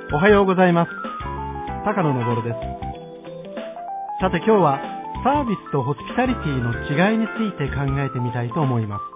おはようございます。高野昇です。さて今日はサービスとホスピタリティの違いについて考えてみたいと思います。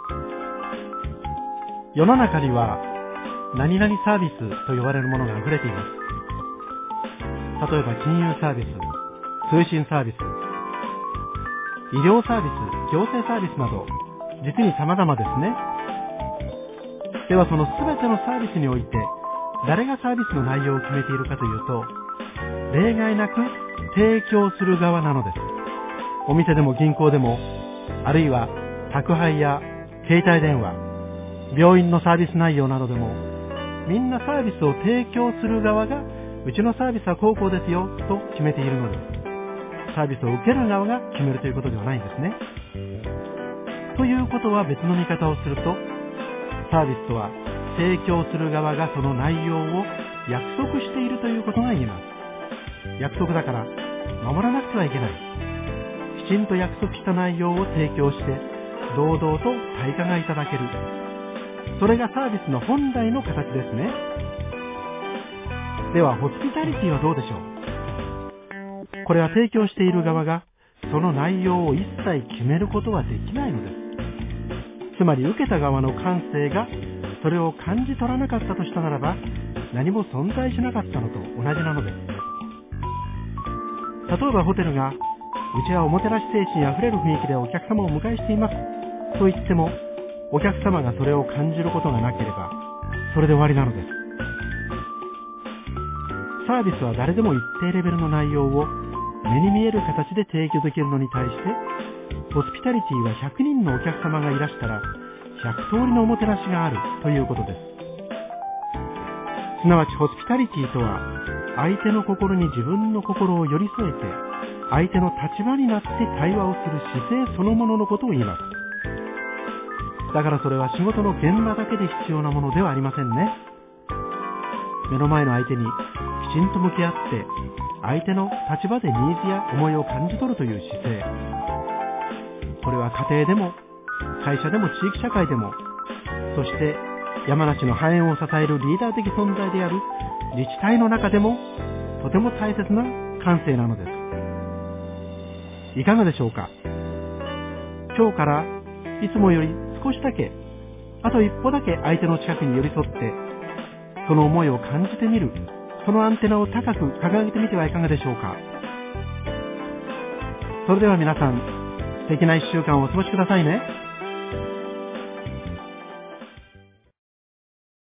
世の中には何々サービスと呼ばれるものが溢れています。例えば金融サービス、通信サービス、医療サービス、行政サービスなど実に様々ですね。ではその全てのサービスにおいて誰がサービスの内容を決めているかというと、例外なく提供する側なのです。お店でも銀行でも、あるいは宅配や携帯電話、病院のサービス内容などでも、みんなサービスを提供する側が、うちのサービスはこうですよと決めているのです。サービスを受ける側が決めるということではないんですね。ということは別の見方をすると、サービスとは提供する側がその内容を約束しているということが言えます。約束だから守らなくてはいけない。きちんと約束した内容を提供して堂々と対価がいただける。それがサービスの本来の形ですね。ではホスピタリティはどうでしょう。これは提供している側がその内容を一切決めることはできないのです。つまり受けた側の感性がそれを感じ取らなかったとしたならば、何も存在しなかったのと同じなのです。例えばホテルが、うちはおもてなし精神あふれる雰囲気でお客様をお迎えしていますと言っても、お客様がそれを感じることがなければ、それで終わりなのです。サービスは誰でも一定レベルの内容を目に見える形で提供できるのに対して、ホスピタリティは100人のお客様がいらしたら、100通りのおもてなしがあるということです。すなわちホスピタリティとは、相手の心に自分の心を寄り添えて、相手の立場になって対話をする姿勢そのもののことを言います。だからそれは仕事の現場だけで必要なものではありませんね。目の前の相手にきちんと向き合って、相手の立場でニーズや思いを感じ取るという姿勢。これは家庭でも、会社でも地域社会でも、そして山梨の繁栄を支えるリーダー的存在である自治体の中でもとても大切な感性なのです。いかがでしょうか。今日からいつもより少しだけ、あと一歩だけ相手の近くに寄り添って、その思いを感じてみる、そのアンテナを高く掲げてみてはいかがでしょうか。それでは皆さん、素敵な一週間をお過ごしくださいね。